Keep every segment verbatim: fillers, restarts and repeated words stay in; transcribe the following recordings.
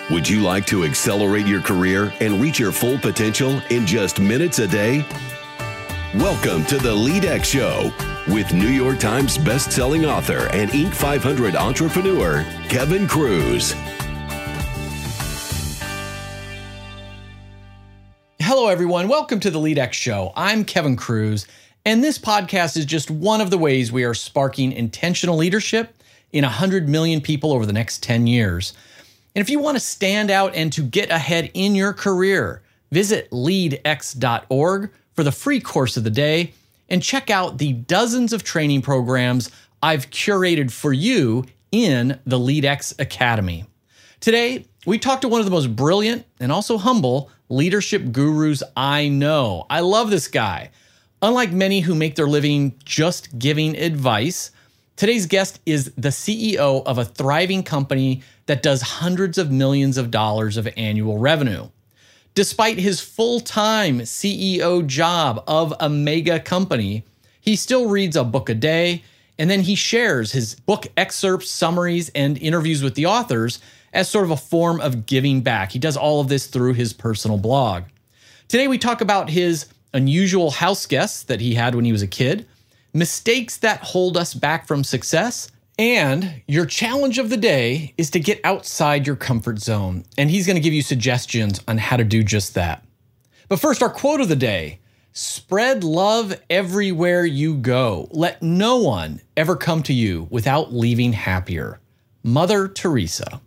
Would you like to accelerate your career and reach your full potential in just minutes a day? Welcome to the LeadX Show with New York Times best-selling author and Inc five hundred entrepreneur, Kevin Kruse. Hello, everyone. Welcome to the LeadX Show. I'm Kevin Kruse, and this podcast is just one of the ways we are sparking intentional leadership in one hundred million people over the next ten years. And if you want to stand out and to get ahead in your career, visit lead x dot org for the free course of the day and check out the dozens of training programs I've curated for you in the LeadX Academy. Today, we talk to one of the most brilliant and also humble leadership gurus I know. I love this guy. Unlike many who make their living just giving advice, today's guest is the C E O of a thriving company that does hundreds of millions of dollars of annual revenue. Despite his full-time C E O job of a mega company, he still reads a book a day, and then he shares his book excerpts, summaries, and interviews with the authors as sort of a form of giving back. He does all of this through his personal blog. Today we talk about his unusual house guests that he had when he was a kid, mistakes that hold us back from success, and your challenge of the day is to get outside your comfort zone. And he's going to give you suggestions on how to do just that. But first, our quote of the day: spread love everywhere you go. Let no one ever come to you without leaving happier. Mother Teresa.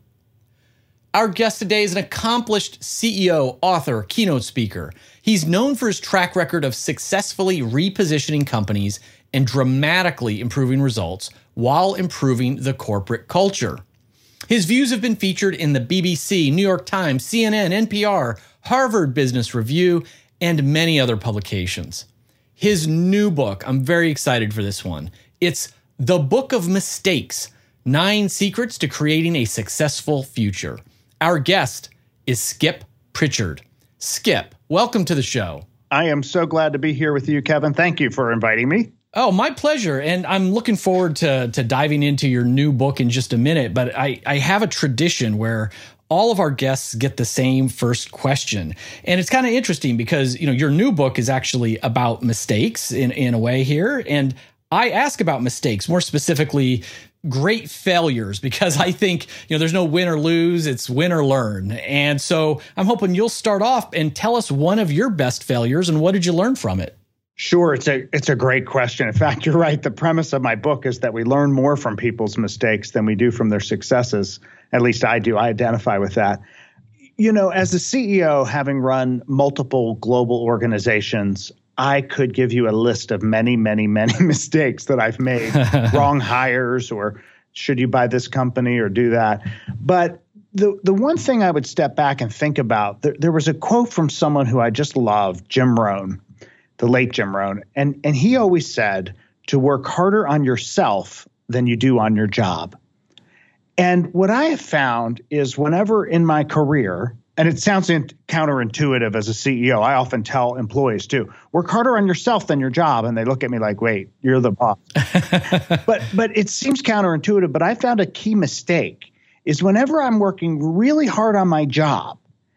Our guest today is an accomplished C E O, author, keynote speaker. He's known for his track record of successfully repositioning companies and dramatically improving results while improving the corporate culture. His views have been featured in the B B C, New York Times, C N N, N P R, Harvard Business Review, and many other publications. His new book, I'm very excited for this one. It's The Book of Mistakes: Nine Secrets to Creating a Successful Future. Our guest is Skip Pritchard. Skip, welcome to the show. I am so glad to be here with you, Kevin. Thank you for inviting me. Oh, my pleasure. And I'm looking forward to, to diving into your new book in just a minute. But I, I have a tradition where all of our guests get the same first question. And it's kind of interesting because, you know, your new book is actually about mistakes in, in a way here. And I ask about mistakes, more specifically, great failures, because I think, you know, there's no win or lose, it's win or learn. And so I'm hoping you'll start off and tell us one of your best failures and what did you learn from it? Sure. It's a it's a great question. In fact, you're right. The premise of my book is that we learn more from people's mistakes than we do from their successes. At least I do. I identify with that. You know, as a C E O, having run multiple global organizations, I could give you a list of many, many, many mistakes that I've made. Wrong hires, or should you buy this company or do that? But the the one thing I would step back and think about, there, there was a quote from someone who I just loved, Jim Rohn, the late Jim Rohn. And, and he always said to work harder on yourself than you do on your job. And what I have found is whenever in my career, and it sounds in, counterintuitive as a C E O, I often tell employees too, work harder on yourself than your job. And they look at me like, wait, you're the boss. but but it seems counterintuitive, but I found a key mistake is whenever I'm working really hard on my job,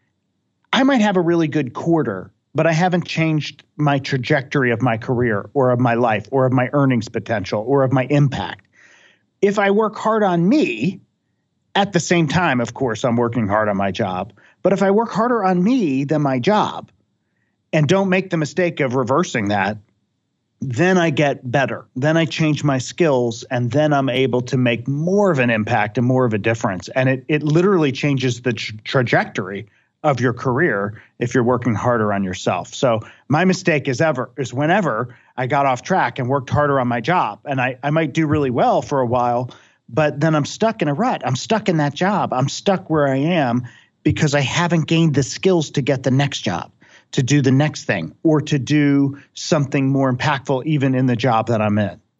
I might have a really good quarter, but I haven't changed my trajectory of my career or of my life or of my earnings potential or of my impact. If I work hard on me, at the same time, of course, I'm working hard on my job. But if I work harder on me than my job and don't make the mistake of reversing that, then I get better. Then I change my skills, and then I'm able to make more of an impact and more of a difference. And it it literally changes the tra- trajectory of your career if you're working harder on yourself. So my mistake is ever is whenever I got off track and worked harder on my job, and I, I might do really well for a while, but then I'm stuck in a rut. I'm stuck in that job. I'm stuck where I am because I haven't gained the skills to get the next job, to do the next thing, or to do something more impactful even in the job that I'm in.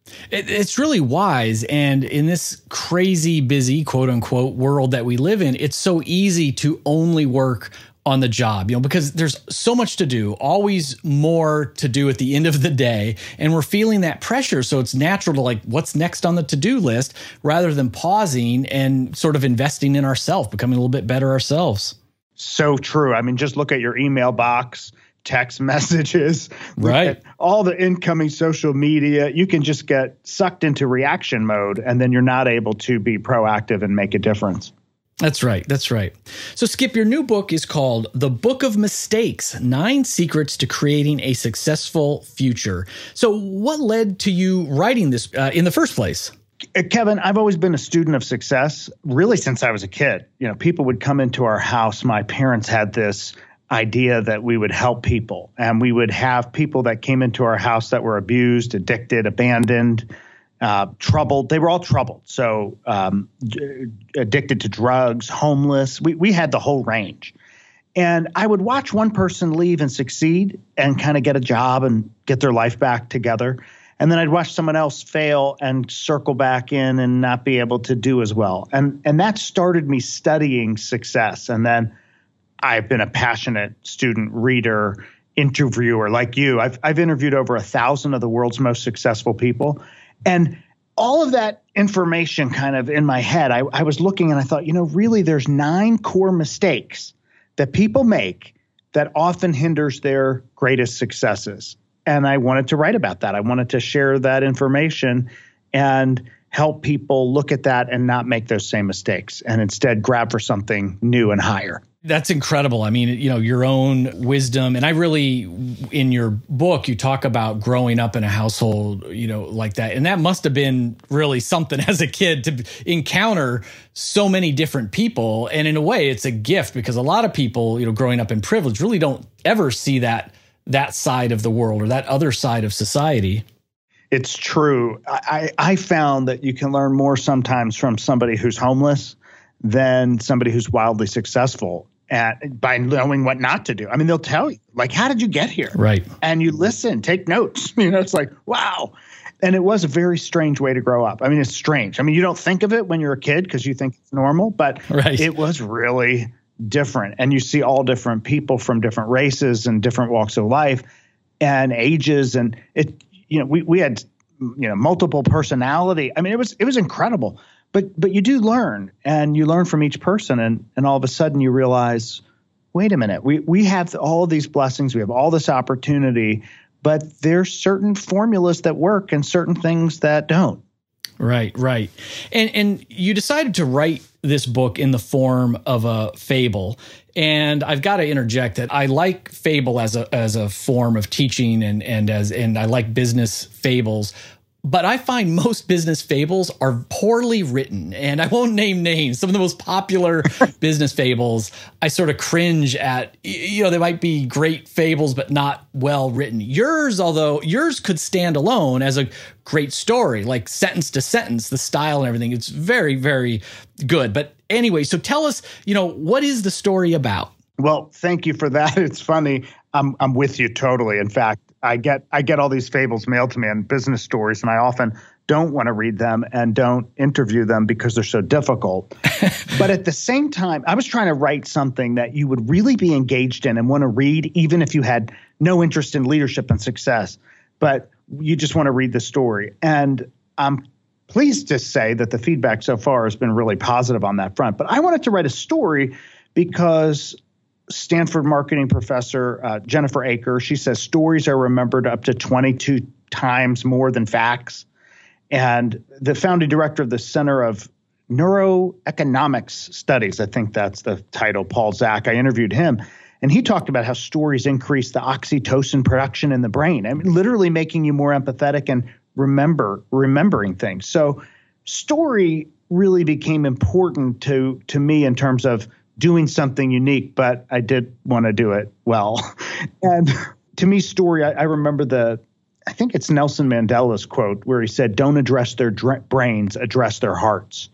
It, it's really wise. And in this crazy busy, quote unquote, world that we live in, it's so easy to only work on the job, you know, because there's so much to do, always more to do at the end of the day. And we're feeling that pressure. So it's natural to like, what's next on the to-do list rather than pausing and sort of investing in ourselves, becoming a little bit better ourselves. So true. I mean, just look at your email box, text messages, right? All the incoming social media. You can just get sucked into reaction mode, and then you're not able to be proactive and make a difference. That's right. That's right. So, Skip, your new book is called The Book of Mistakes, Nine Secrets to Creating a Successful Future. So what led to you writing this uh, in the first place? Kevin, I've always been a student of success, really since I was a kid. You know, people would come into our house. My parents had this idea that we would help people, and we would have people that came into our house that were abused, addicted, abandoned, Uh, troubled. They were all troubled. So um, addicted to drugs, homeless. We we had the whole range. And I would watch one person leave and succeed and kind of get a job and get their life back together. And then I'd watch someone else fail and circle back in and not be able to do as well. And and that started me studying success. And then I've been a passionate student, reader, interviewer like you. I've I've interviewed over a thousand of the world's most successful people. And all of that information kind of in my head, I, I was looking and I thought, you know, really there's nine core mistakes that people make that often hinders their greatest successes. And I wanted to write about that. I wanted to share that information and help people look at that and not make those same mistakes and instead grab for something new and higher. That's incredible. I mean, you know, your own wisdom. And I really, in your book, you talk about growing up in a household, you know, like that. And that must have been really something as a kid to encounter so many different people. And in a way, it's a gift because a lot of people, you know, growing up in privilege really don't ever see that that side of the world or that other side of society. It's true. I, I found that you can learn more sometimes from somebody who's homeless than somebody who's wildly successful at by knowing what not to do. I mean, they'll tell you, like, how did you get here? Right. And you listen, take notes. You know, it's like, wow. And it was a very strange way to grow up. I mean, it's strange. I mean, you don't think of it when you're a kid because you think it's normal, but right. It was really different. And you see all different people from different races and different walks of life and ages. And it, you know, we, we had, you know, multiple personality. I mean, it was, it was incredible. But but you do learn, and you learn from each person, and and all of a sudden you realize, wait a minute, we we have all these blessings, we have all this opportunity, but there's certain formulas that work and certain things that don't. Right, right. And and you decided to write this book in the form of a fable. And I've got to interject that I like fable as a as a form of teaching, and and as and I like business fables. But I find most business fables are poorly written, and I won't name names. Some of the most popular business fables, I sort of cringe at. You know, they might be great fables, but not well written. Yours, although yours could stand alone as a great story, like sentence to sentence, the style and everything. It's very, very good. But anyway, so tell us, you know, what is the story about? Well, thank you for that. It's funny. I'm I'm with you totally. In fact, I get I get all these fables mailed to me and business stories, and I often don't want to read them and don't interview them because they're so difficult. But at the same time, I was trying to write something that you would really be engaged in and want to read, even if you had no interest in leadership and success, but you just want to read the story. And I'm pleased to say that the feedback so far has been really positive on that front. But I wanted to write a story because Stanford marketing professor uh, Jennifer Aker, she says stories are remembered up to twenty-two times more than facts. And the founding director of the Center of Neuroeconomics Studies, I think that's the title, Paul Zak, I interviewed him, and he talked about how stories increase the oxytocin production in the brain. I mean, literally making you more empathetic and remember remembering things. So story really became important to to me in terms of doing something unique, but I did want to do it well. And to me, story, I, I remember the, I think it's Nelson Mandela's quote where he said, don't address their dr- brains, address their hearts.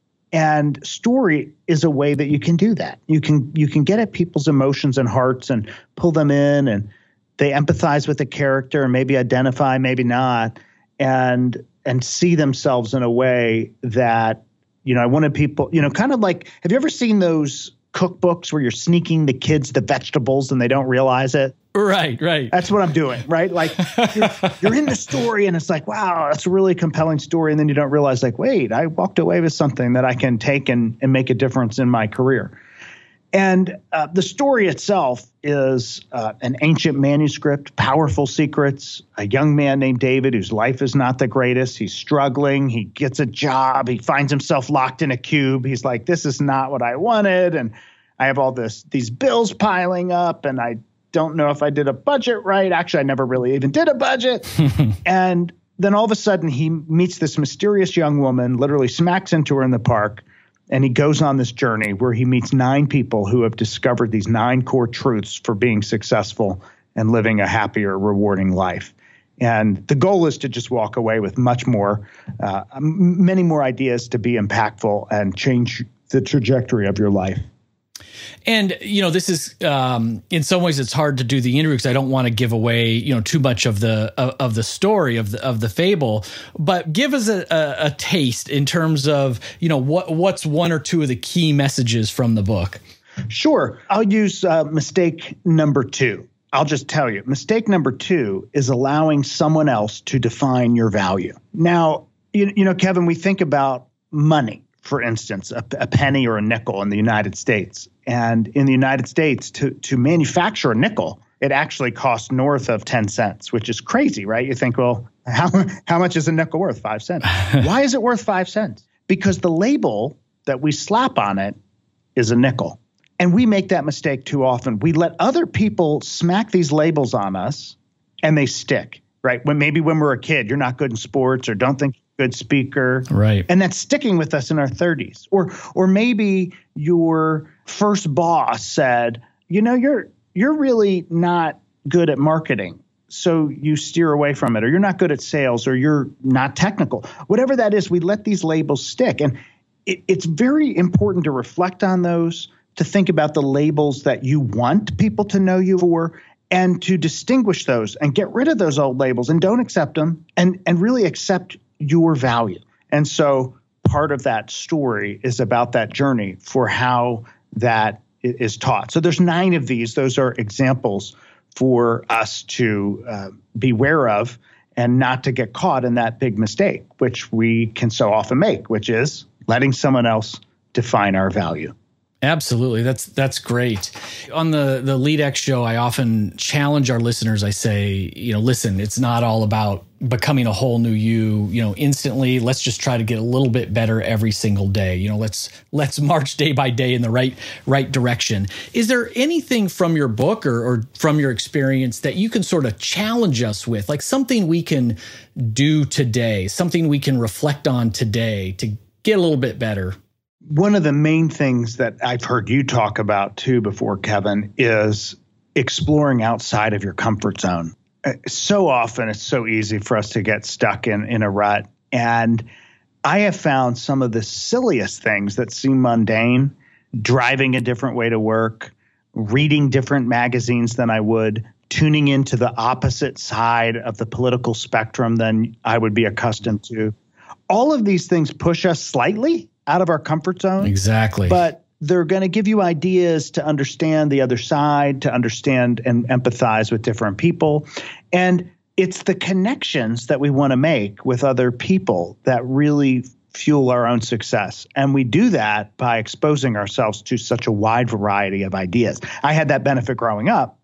And story is a way that you can do that. You can, you can get at people's emotions and hearts and pull them in, and they empathize with the character and maybe identify, maybe not. And and see themselves in a way that, you know, I wanted people, you know, kind of like, have you ever seen those cookbooks where you're sneaking the kids the vegetables and they don't realize it? Right, right. That's what I'm doing, right? Like you're, you're in the story and it's like, wow, that's a really compelling story. And then you don't realize like, wait, I walked away with something that I can take and, and make a difference in my career. And uh, the story itself is uh, an ancient manuscript, powerful secrets, a young man named David whose life is not the greatest. He's struggling. He gets a job. He finds himself locked in a cube. He's like, this is not what I wanted. And I have all this these bills piling up and I don't know if I did a budget right. Actually, I never really even did a budget. And then all of a sudden he meets this mysterious young woman, literally smacks into her in the park. And he goes on this journey where he meets nine people who have discovered these nine core truths for being successful and living a happier, rewarding life. And the goal is to just walk away with much more, uh, many more ideas to be impactful and change the trajectory of your life. And, you know, this is, um, in some ways it's hard to do the interview because I don't want to give away, you know, too much of the, of, of the story of the, of the fable, but give us a, a, a taste in terms of, you know, what, what's one or two of the key messages from the book. Sure. I'll use uh, mistake number two. I'll just tell you, mistake number two is allowing someone else to define your value. Now, you, you know, Kevin, we think about money. For instance, a, a penny or a nickel in the United States. And in the United States, to, to manufacture a nickel, it actually costs north of ten cents, which is crazy, right? You think, well, how, how much is a nickel worth? Five cents. Why is it worth five cents? Because the label that we slap on it is a nickel. And we make that mistake too often. We let other people smack these labels on us and they stick, right? When maybe when we're a kid, you're not good in sports or don't think good speaker. Right. And that's sticking with us in our thirties. Or or maybe your first boss said, you know, you're you're really not good at marketing. So you steer away from it, or you're not good at sales, or you're not technical. Whatever that is, we let these labels stick. And it, it's very important to reflect on those, to think about the labels that you want people to know you for, and to distinguish those and get rid of those old labels and don't accept them and, and really accept your value. And so part of that story is about that journey for how that is taught. So there's nine of these. Those are examples for us to uh, beware of and not to get caught in that big mistake, which we can so often make, which is letting someone else define our value. Absolutely. That's that's great. On the, the LeadX show, I often challenge our listeners. I say, you know, listen, it's not all about becoming a whole new you, you know, instantly. Let's just try to get a little bit better every single day. You know, let's let's march day by day in the right right direction. Is there anything from your book or, or from your experience that you can sort of challenge us with, like something we can do today, something we can reflect on today to get a little bit better? One of the main things that I've heard you talk about too before, Kevin, is exploring outside of your comfort zone. So often it's so easy for us to get stuck in, in a rut. And I have found some of the silliest things that seem mundane, driving a different way to work, reading different magazines than I would, tuning into the opposite side of the political spectrum than I would be accustomed to. All of these things push us slightly out of our comfort zone. Exactly. But they're going to give you ideas to understand the other side, to understand and empathize with different people. And it's the connections that we want to make with other people that really fuel our own success. And we do that by exposing ourselves to such a wide variety of ideas. I had that benefit growing up,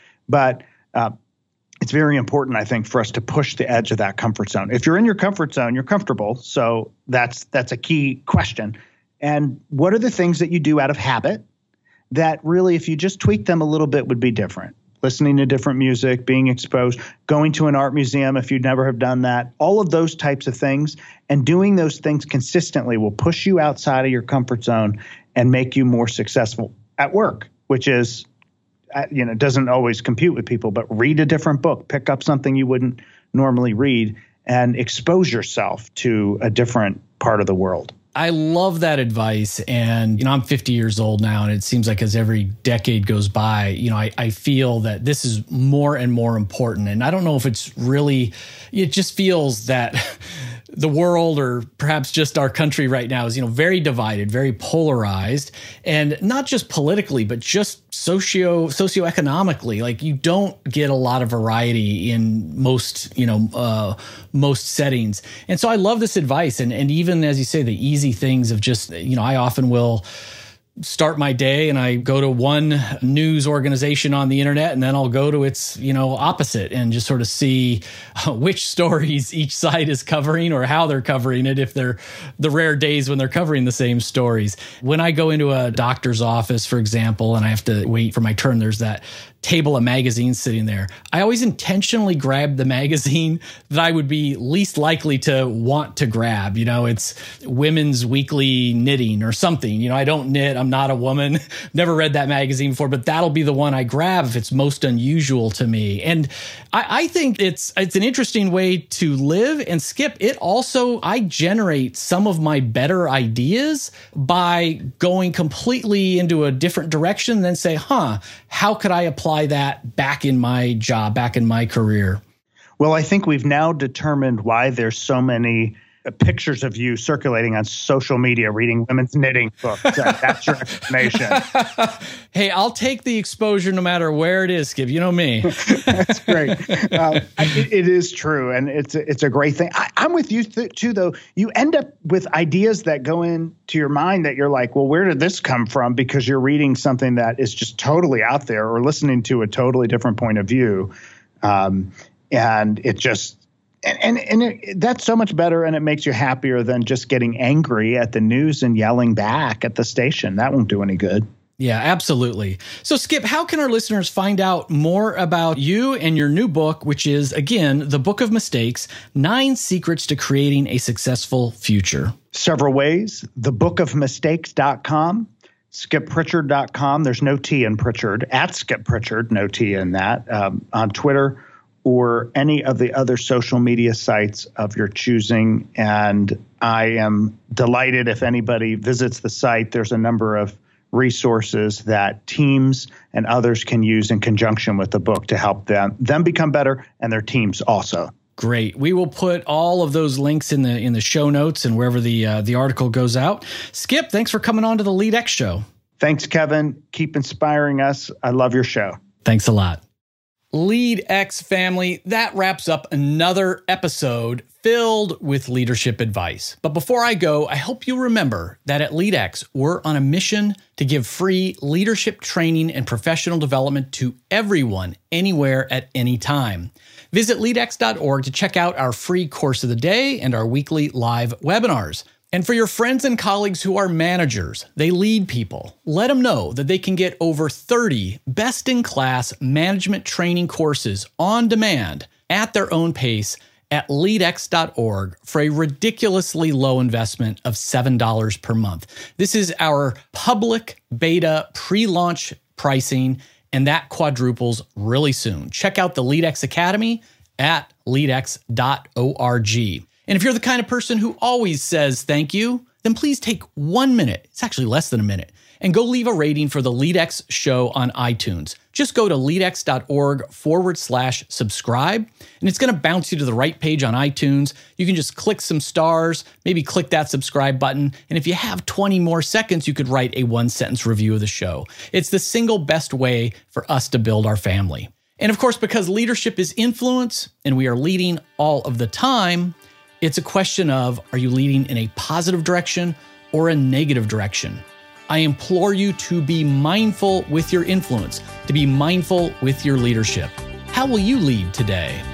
but uh, it's very important, I think, for us to push the edge of that comfort zone. If you're in your comfort zone, you're comfortable. So that's that's a key question. And what are the things that you do out of habit that really, if you just tweak them a little bit, would be different? Listening to different music, being exposed, going to an art museum if you never have done that, all of those types of things. And doing those things consistently will push you outside of your comfort zone and make you more successful at work, which is, you know, doesn't always compute with people, but read a different book, pick up something you wouldn't normally read, and expose yourself to a different part of the world. I love that advice. And, you know, I'm fifty years old now, and it seems like as every decade goes by, you know, I, I feel that this is more and more important. And I don't know if it's really, it just feels that the world, or perhaps just our country right now, is, you know, very divided, very polarized, and not just politically, but just socio socioeconomically. Like, you don't get a lot of variety in most, you know, uh, most settings. And so I love this advice. And, and even as you say, the easy things of just, you know, I often will start my day and I go to one news organization on the internet, and then I'll go to its, you know, opposite and just sort of see which stories each side is covering or how they're covering it, if they're the rare days when they're covering the same stories. When I go into a doctor's office, for example, and I have to wait for my turn, there's that table of magazines sitting there. I always intentionally grab the magazine that I would be least likely to want to grab. You know, it's Women's Weekly Knitting or something. You know, I don't knit. I'm not a woman. Never read that magazine before, but that'll be the one I grab if it's most unusual to me. And I, I think it's it's an interesting way to live. And Skip, it also, I generate some of my better ideas by going completely into a different direction and then say, huh, how could I apply that back in my job, back in my career? Well, I think we've now determined why there's so many uh, pictures of you circulating on social media reading women's knitting books. That, that's your explanation. Hey, I'll take the exposure no matter where it is, Skip. You know me. That's great. Um, it, it is true, and it's a, it's a great thing. I, I'm with you th- too, though. You end up with ideas that go into your mind that you're like, well, where did this come from? Because you're reading something that is just totally out there, or listening to a totally different point of view, um, and it just and and, and it, that's so much better, and it makes you happier than just getting angry at the news and yelling back at the station. That won't do any good. Yeah, absolutely. So, Skip, how can our listeners find out more about you and your new book, which is, again, The Book of Mistakes, Nine Secrets to Creating a Successful Future? Several ways. the book of mistakes dot com, skip pritchard dot com. There's no T in Pritchard. At Skip Pritchard, no T in that. Um, on Twitter or any of the other social media sites of your choosing. And I am delighted if anybody visits the site. There's a number of resources that teams and others can use in conjunction with the book to help them them become better, and their teams also. Great. We will put all of those links in the in the show notes and wherever the uh, the article goes out. Skip, thanks for coming on to the LeadX Show. Thanks, Kevin. Keep inspiring us. I love your show. Thanks a lot. LeadX family, that wraps up another episode filled with leadership advice. But before I go, I hope you remember that at LeadX, we're on a mission to give free leadership training and professional development to everyone, anywhere, at any time. Visit lead x dot org to check out our free course of the day and our weekly live webinars. And for your friends and colleagues who are managers, they lead people, let them know that they can get over thirty best-in-class management training courses on demand at their own pace at lead x dot org for a ridiculously low investment of seven dollars per month. This is our public beta pre-launch pricing, and that quadruples really soon. Check out the LeadX Academy at lead x dot org. And if you're the kind of person who always says thank you, then please take one minute, it's actually less than a minute, and go leave a rating for the LeadX Show on iTunes. Just go to lead x dot org forward slash subscribe, and it's going to bounce you to the right page on iTunes. You can just click some stars, maybe click that subscribe button, and if you have twenty more seconds, you could write a one-sentence review of the show. It's the single best way for us to build our family. And of course, because leadership is influence, and we are leading all of the time, it's a question of, are you leading in a positive direction or a negative direction? I implore you to be mindful with your influence, to be mindful with your leadership. How will you lead today?